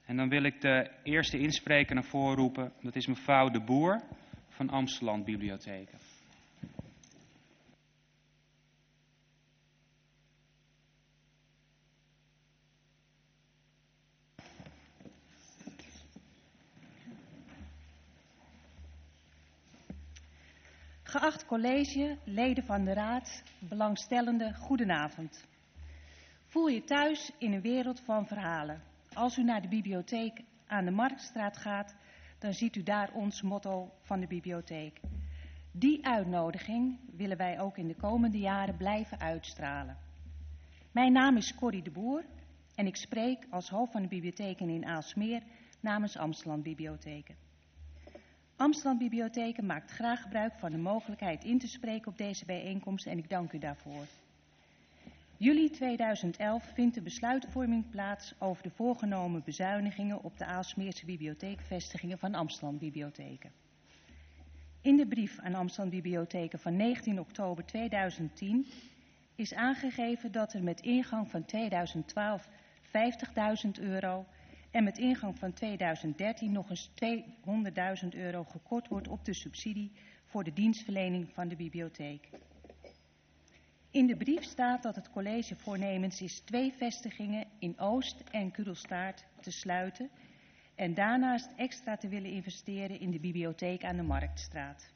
En dan wil ik de eerste inspreker naar voren roepen. Dat is mevrouw De Boer van Amsterdam Bibliotheken. Geacht college, leden van de raad, belangstellenden, goedenavond. Voel je thuis in een wereld van verhalen. Als u naar de bibliotheek aan de Marktstraat gaat, dan ziet u daar ons motto van de bibliotheek. Die uitnodiging willen wij ook in de komende jaren blijven uitstralen. Mijn naam is Corrie De Boer en ik spreek als hoofd van de bibliotheken in Aalsmeer namens Amsterdam Bibliotheken. Amsterdam Bibliotheken maakt graag gebruik van de mogelijkheid in te spreken op deze bijeenkomst en ik dank u daarvoor. Juli 2011 vindt de besluitvorming plaats over de voorgenomen bezuinigingen op de Aalsmeerse bibliotheekvestigingen van Amsterdam Bibliotheken. In de brief aan Amsterdam Bibliotheken van 19 oktober 2010 is aangegeven dat er met ingang van 2012 €50.000 en met ingang van 2013 nog eens €200.000 gekort wordt op de subsidie voor de dienstverlening van de bibliotheek. In de brief staat dat het college voornemens is 2 vestigingen in Oost en Kudelstaart te sluiten en daarnaast extra te willen investeren in de bibliotheek aan de Marktstraat.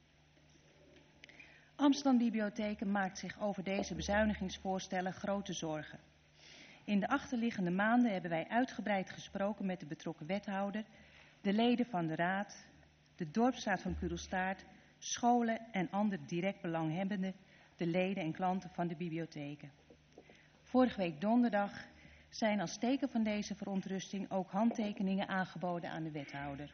Amsterdam Bibliotheken maakt zich over deze bezuinigingsvoorstellen grote zorgen. In de achterliggende maanden hebben wij uitgebreid gesproken met de betrokken wethouder, de leden van de raad, de dorpsraad van Kudelstaart, scholen en andere direct belanghebbenden, de leden en klanten van de bibliotheken. Vorige week donderdag zijn als teken van deze verontrusting ook handtekeningen aangeboden aan de wethouder.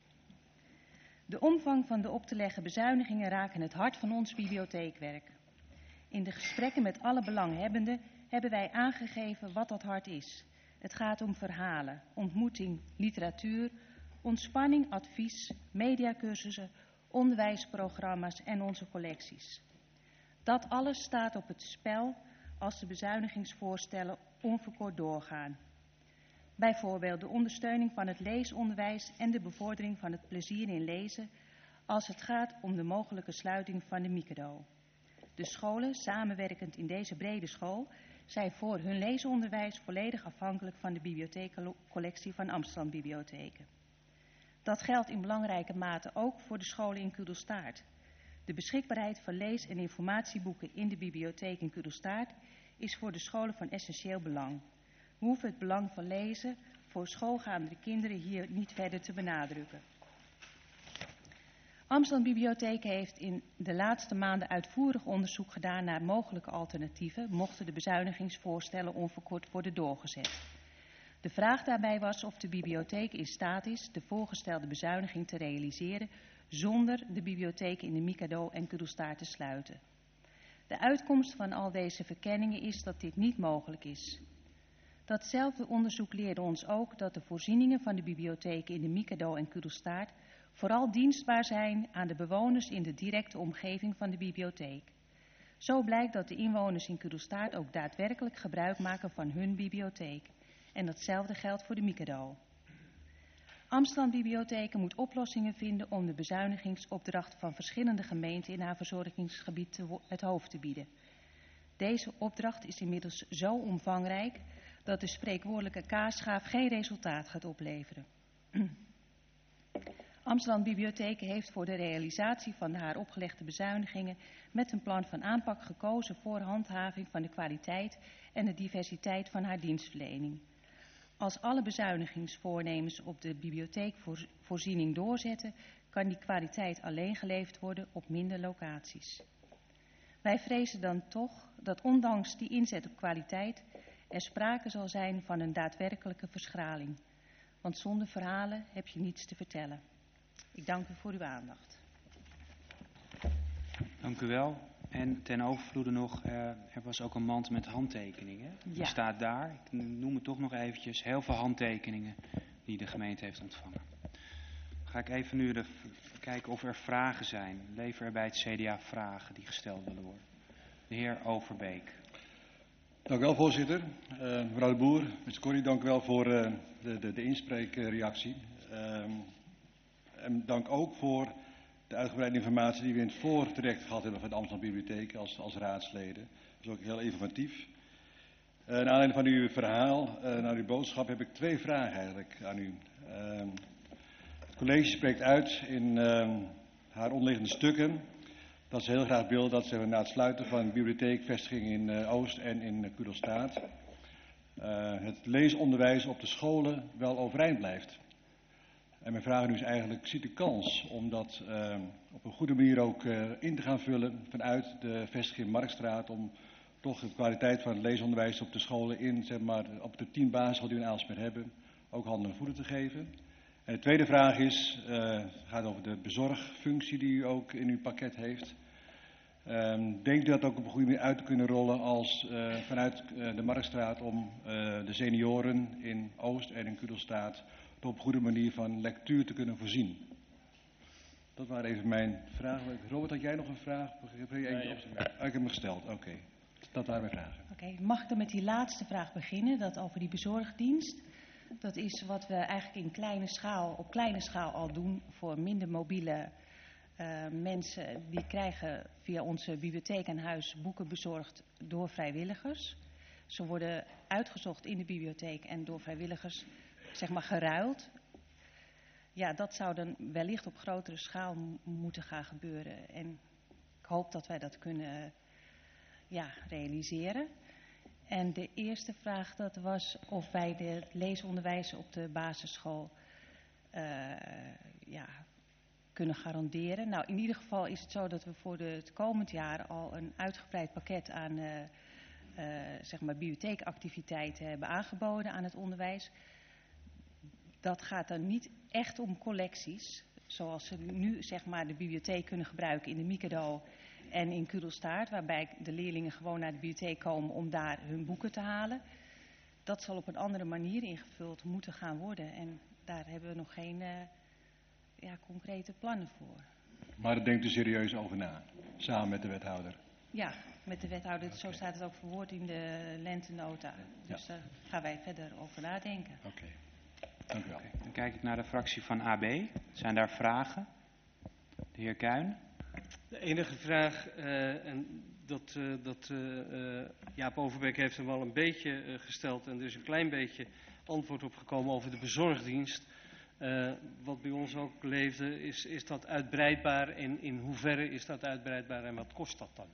De omvang van de op te leggen bezuinigingen raken het hart van ons bibliotheekwerk. In de gesprekken met alle belanghebbenden hebben wij aangegeven wat dat hart is. Het gaat om verhalen, ontmoeting, literatuur, ontspanning, advies, mediacursussen, onderwijsprogramma's en onze collecties. Dat alles staat op het spel als de bezuinigingsvoorstellen onverkort doorgaan. Bijvoorbeeld de ondersteuning van het leesonderwijs en de bevordering van het plezier in lezen als het gaat om de mogelijke sluiting van de Mikado. De scholen, samenwerkend in deze brede school, zijn voor hun leesonderwijs volledig afhankelijk van de bibliotheekcollectie van Amsterdam Bibliotheken. Dat geldt in belangrijke mate ook voor de scholen in Kudelstaart. De beschikbaarheid van lees- en informatieboeken in de bibliotheek in Kudelstaart is voor de scholen van essentieel belang. We hoeven het belang van lezen voor schoolgaande kinderen hier niet verder te benadrukken. Amsterdam Bibliotheken heeft in de laatste maanden uitvoerig onderzoek gedaan naar mogelijke alternatieven, mochten de bezuinigingsvoorstellen onverkort worden doorgezet. De vraag daarbij was of de bibliotheek in staat is de voorgestelde bezuiniging te realiseren zonder de bibliotheken in de Mikado en Kudelstaart te sluiten. De uitkomst van al deze verkenningen is dat dit niet mogelijk is. Datzelfde onderzoek leerde ons ook dat de voorzieningen van de bibliotheken in de Mikado en Kudelstaart vooral dienstbaar zijn aan de bewoners in de directe omgeving van de bibliotheek. Zo blijkt dat de inwoners in Kudelstaart ook daadwerkelijk gebruik maken van hun bibliotheek. En datzelfde geldt voor de Mikado. Amsterdam Bibliotheken moet oplossingen vinden om de bezuinigingsopdracht van verschillende gemeenten in haar verzorgingsgebied het hoofd te bieden. Deze opdracht is inmiddels zo omvangrijk dat de spreekwoordelijke kaasschaaf geen resultaat gaat opleveren. Amsterdam Bibliotheken heeft voor de realisatie van haar opgelegde bezuinigingen met een plan van aanpak gekozen voor handhaving van de kwaliteit en de diversiteit van haar dienstverlening. Als alle bezuinigingsvoornemens op de bibliotheekvoorziening doorzetten, kan die kwaliteit alleen geleverd worden op minder locaties. Wij vrezen dan toch dat ondanks die inzet op kwaliteit er sprake zal zijn van een daadwerkelijke verschraling. Want zonder verhalen heb je niets te vertellen. Ik dank u voor uw aandacht. Dank u wel. En ten overvloede nog, er was ook een mand met handtekeningen. Ja. Die staat daar. Ik noem het toch nog eventjes. Heel veel handtekeningen die de gemeente heeft ontvangen. Ga ik even nu kijken of er vragen zijn. Lever er bij het CDA vragen die gesteld willen worden. De heer Overbeek. Dank u wel, voorzitter. Mevrouw de Boer, Mr. Corrie, dank u wel voor de inspreekreactie. En dank ook voor de uitgebreide informatie die we in het voortraject gehad hebben van de Amsterdam Bibliotheek als raadsleden. Dat is ook heel informatief. Naar aanleiding van uw verhaal, naar uw boodschap, heb ik 2 vragen eigenlijk aan u. Het college spreekt uit in haar onderliggende stukken dat ze heel graag wil dat ze na het sluiten van de bibliotheekvestiging in Oost en in Kudelstaart het leesonderwijs op de scholen wel overeind blijft. En mijn vraag nu is eigenlijk, ziet u kans om dat op een goede manier ook in te gaan vullen vanuit de vestiging Marktstraat, om toch de kwaliteit van het leesonderwijs op de scholen in, zeg maar, op de 10 basisscholen die we in Aalsmeer hebben, ook handen en voeten te geven? En de tweede vraag gaat over de bezorgfunctie die u ook in uw pakket heeft. Denkt u dat ook op een goede manier uit te kunnen rollen als vanuit de Marktstraat om de senioren in Oost en in Kudelstaart op een goede manier van lectuur te kunnen voorzien? Dat waren even mijn vragen. Robert, had jij nog een vraag? Ik heb hem gesteld, oké. Dat waren mijn vragen. Oké, mag ik dan met die laatste vraag beginnen, dat over die bezorgdienst? Dat is wat we eigenlijk op kleine schaal al doen voor minder mobiele mensen. Die krijgen via onze bibliotheek en huis boeken bezorgd door vrijwilligers. Ze worden uitgezocht in de bibliotheek en door vrijwilligers, zeg maar, geruild. Ja, dat zou dan wellicht op grotere schaal moeten gaan gebeuren. En ik hoop dat wij dat kunnen realiseren. En de eerste vraag, dat was of wij het leesonderwijs op de basisschool kunnen garanderen. Nou, in ieder geval is het zo dat we voor het komend jaar al een uitgebreid pakket aan bibliotheekactiviteiten hebben aangeboden aan het onderwijs. Dat gaat dan niet echt om collecties, zoals ze nu zeg maar de bibliotheek kunnen gebruiken in de Mikado en in Kudelstaart, waarbij de leerlingen gewoon naar de bibliotheek komen om daar hun boeken te halen. Dat zal op een andere manier ingevuld moeten gaan worden en daar hebben we nog geen concrete plannen voor. Maar daar denkt u serieus over na, samen met de wethouder? Ja, met de wethouder. Okay. Zo staat het ook verwoord in de lentenota. Dus daar gaan wij verder over nadenken. Oké, dank u wel. Dan kijk ik naar de fractie van AB. Zijn daar vragen? De heer Kuin. De enige vraag, Jaap Overbeek heeft hem al een beetje gesteld en er is een klein beetje antwoord op gekomen over de bezorgdienst. Wat bij ons ook leefde, is dat uitbreidbaar en in hoeverre is dat uitbreidbaar en wat kost dat dan?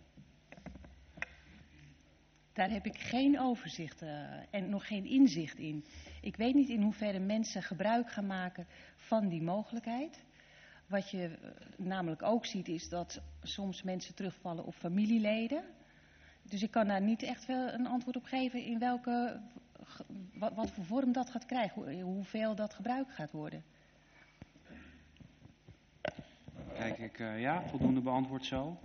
Daar heb ik geen overzicht en nog geen inzicht in. Ik weet niet in hoeverre mensen gebruik gaan maken van die mogelijkheid. Wat je namelijk ook ziet is dat soms mensen terugvallen op familieleden. Dus ik kan daar niet echt wel een antwoord op geven in wat voor vorm dat gaat krijgen, hoeveel dat gebruikt gaat worden. Kijk ik, voldoende beantwoord zo.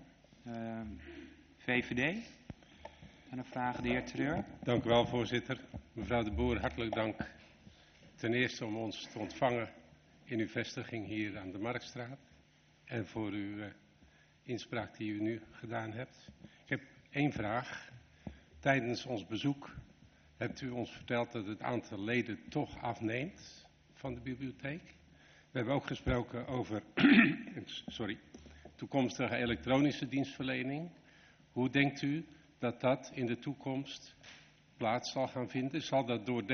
VVD. En een vraag, de heer Treur. Dank u wel, voorzitter. Mevrouw de Boer, hartelijk dank ten eerste om ons te ontvangen in uw vestiging hier aan de Marktstraat. En voor uw inspraak die u nu gedaan hebt. Ik heb 1 vraag. Tijdens ons bezoek hebt u ons verteld dat het aantal leden toch afneemt van de bibliotheek. We hebben ook gesproken over toekomstige elektronische dienstverlening. Hoe denkt u dat dat in de toekomst plaats zal gaan vinden? Zal dat door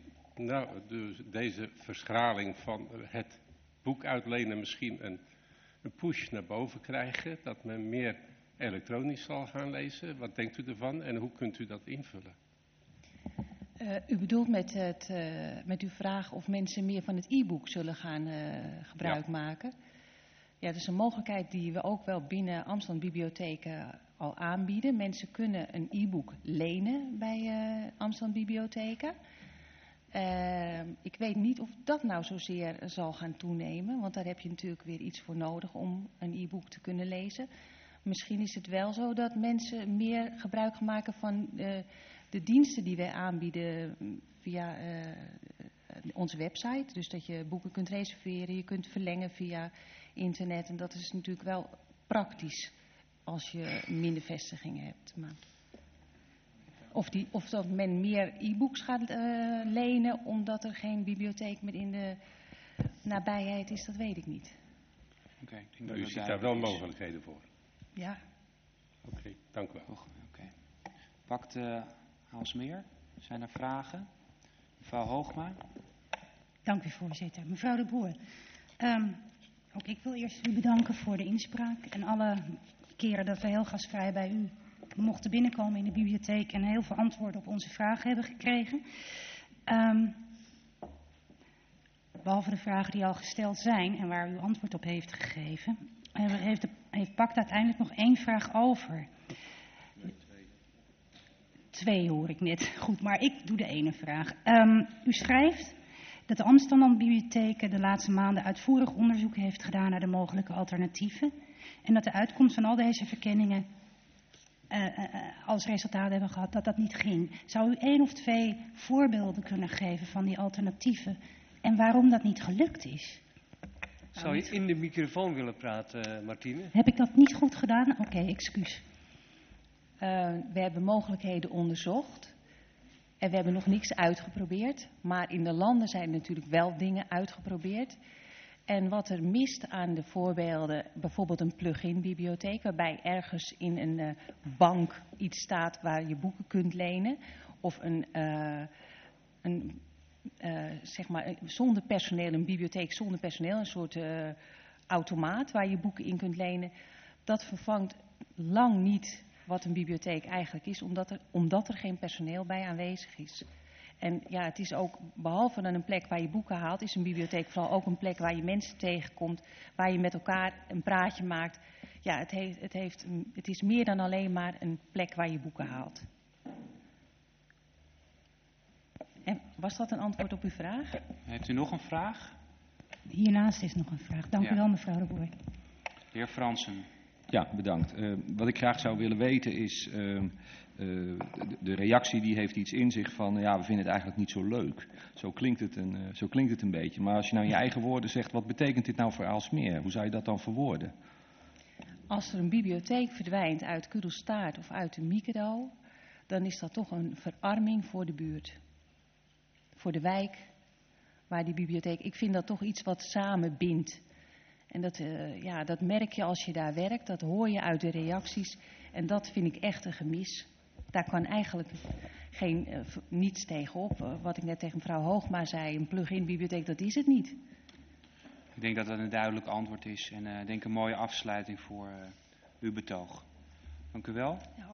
deze verschraling van het boek uitlenen misschien een push naar boven krijgen? Dat men meer elektronisch zal gaan lezen? Wat denkt u ervan en hoe kunt u dat invullen? U bedoelt met uw vraag of mensen meer van het e-book zullen gaan gebruik maken? Ja, dat is een mogelijkheid die we ook wel binnen Amsterdam Bibliotheken al aanbieden. Mensen kunnen een e-book lenen bij Amsterdam Bibliotheken. Ik weet niet of dat nou zozeer zal gaan toenemen, want daar heb je natuurlijk weer iets voor nodig om een e-book te kunnen lezen. Misschien is het wel zo dat mensen meer gebruik gaan maken van de diensten die wij aanbieden via onze website. Dus dat je boeken kunt reserveren, je kunt verlengen via internet. En dat is natuurlijk wel praktisch als je minder vestigingen hebt. Maar... Of dat men meer e-books gaat lenen omdat er geen bibliotheek meer in de nabijheid is, dat weet ik niet. Oké, ik denk Maar dat u dat ziet daar wel duidelijk is. mogelijkheden voor. Ja. Oké, dank u wel. Toch? Oké. Pakt Aalsmeer. Zijn er vragen? Mevrouw Hoogma. Dank u, voorzitter. Mevrouw de Boer, ook ik wil eerst u bedanken voor de inspraak en alle keren dat we heel gastvrij bij u mochten binnenkomen in de bibliotheek en heel veel antwoorden op onze vragen hebben gekregen. Behalve de vragen die al gesteld zijn en waar u antwoord op heeft gegeven, heeft PACT uiteindelijk nog 1 vraag over. 2 hoor ik net. Goed, maar ik doe de ene vraag. U schrijft dat de Amsterdam-bibliotheek de laatste maanden uitvoerig onderzoek heeft gedaan naar de mogelijke alternatieven. En dat de uitkomst van al deze verkenningen als resultaat hebben gehad dat dat niet ging. Zou u 1 of 2 voorbeelden kunnen geven van die alternatieven en waarom dat niet gelukt is? Zou je in de microfoon willen praten, Martine? Heb ik dat niet goed gedaan? Oké, excuus. We hebben mogelijkheden onderzocht en we hebben nog niks uitgeprobeerd. Maar in de landen zijn natuurlijk wel dingen uitgeprobeerd. En wat er mist aan de voorbeelden, bijvoorbeeld een plug-in bibliotheek, waarbij ergens in een bank iets staat waar je boeken kunt lenen. Of zeg maar zonder personeel, een bibliotheek zonder personeel, een soort automaat waar je boeken in kunt lenen. Dat vervangt lang niet wat een bibliotheek eigenlijk is, omdat er geen personeel bij aanwezig is. En ja, het is ook, behalve dan een plek waar je boeken haalt, is een bibliotheek vooral ook een plek waar je mensen tegenkomt, waar je met elkaar een praatje maakt. Ja, het is meer dan alleen maar een plek waar je boeken haalt. En was dat een antwoord op uw vraag? Heeft u nog een vraag? Hiernaast is nog een vraag. Dank Ja. u wel, mevrouw de Boer. De heer Fransen. Ja, bedankt. Wat ik graag zou willen weten is, de reactie die heeft iets in zich van, ja, we vinden het eigenlijk niet zo leuk. Zo klinkt het een beetje. Maar als je nou in je eigen woorden zegt, wat betekent dit nou voor Aalsmeer? Hoe zou je dat dan verwoorden? Als er een bibliotheek verdwijnt uit Kudelstaart of uit de Mikado, dan is dat toch een verarming voor de buurt. Voor de wijk, waar die bibliotheek, ik vind dat toch iets wat samenbindt. En dat merk je als je daar werkt, dat hoor je uit de reacties. En dat vind ik echt een gemis. Daar kan eigenlijk niets tegenop. Wat ik net tegen mevrouw Hoogma zei, een plug-in bibliotheek, dat is het niet. Ik denk dat dat een duidelijk antwoord is en ik denk een mooie afsluiting voor uw betoog. Dank u wel. Ja,